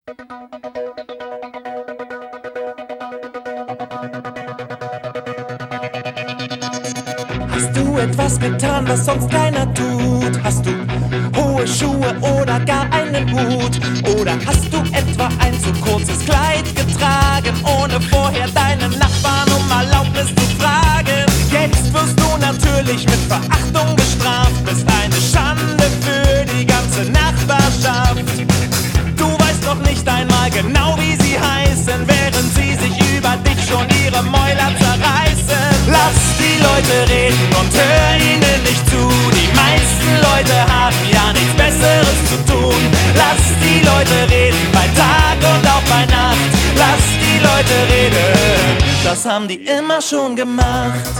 Hast du etwas getan, was sonst keiner tut? Hast du hohe Schuhe oder gar einen Hut? Oder hast du etwa ein zu kurzes Kleid getragen, ohne vorher deinen Nachbarn um Erlaubnis zu fragen? Jetzt wirst du natürlich mit Verachtung bestraft, bist eine Schande für die ganze Nachbarschaft. Du weißt noch nicht einmal genau, wie sie heißen, während sie sich über dich schon ihre Mäuler zerreißen. Lass die Leute reden und hör ihnen nicht zu. Die meisten Leute haben ja nichts Besseres zu tun. Lass die Leute reden bei Tag und auch bei Nacht. Lass die Leute reden, das haben die immer schon gemacht.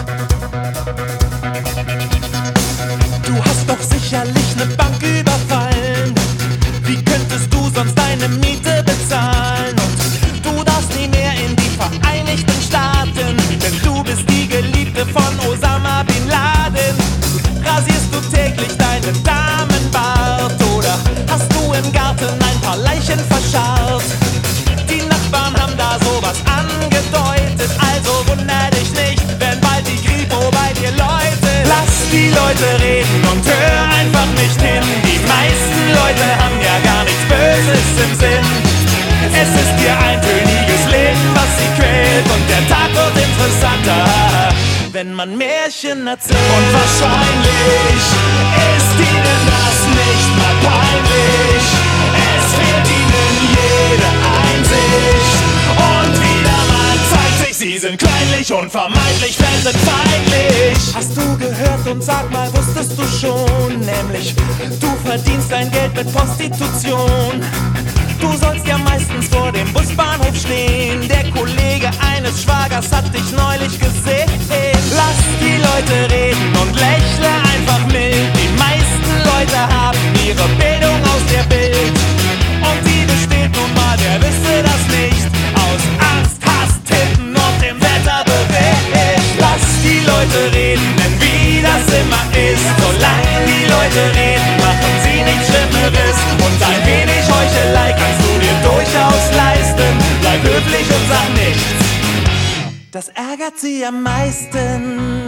Du hast doch sicherlich ne Bank überfallen. Wie könntest du sonst deine Miete bezahlen? Und du darfst nie mehr in die Vereinigten Staaten, denn du bist die Geliebte von Osama Bin Laden. Rasierst du täglich deinen Damenbart oder hast du im Garten ein paar Leichen verscharrt? Die Nachbarn haben da sowas angedeutet, also wunder dich nicht, wenn bald die Kripo bei dir läutet. Lass die Leute reden und hör einfach nicht hin. Die meisten Leute haben ja gar nichts Böses im Sinn. Es ist ihr eintöniges Leben, was sie quält, und der Tag wird interessanter, wenn man Märchen erzählt. Und wahrscheinlich ist ihnen das nicht mal peinlich. Es fehlt ihnen jede Einsicht. Und wieder mal zeigt sich, sie sind kleinlich und vermeintlich fremdenfeindlich. Hast du gehört und sag mal, wusstest du schon? Nämlich, du verdienst dein Geld mit Prostitution. Du sollst ja meistens vor dem Busbahnhof stehen. Der Kollege eines Schwagers hat dich neulich gesehen. Lass die Leute reden und lächle einfach mild. Die meisten Leute haben ihre Bildung aus der Bild. Und die besteht nun mal, wer wisse das nicht, aus Angst, Hass, Titten und dem Wetterbericht. Lass die Leute reden, denn wie das immer ist, solange die Leute reden, machen sie nichts Schlimmeres. Und ein wenig Heuchelei kannst du dir durchaus leisten. Bleib höflich und sag nichts, das ärgert sie am meisten.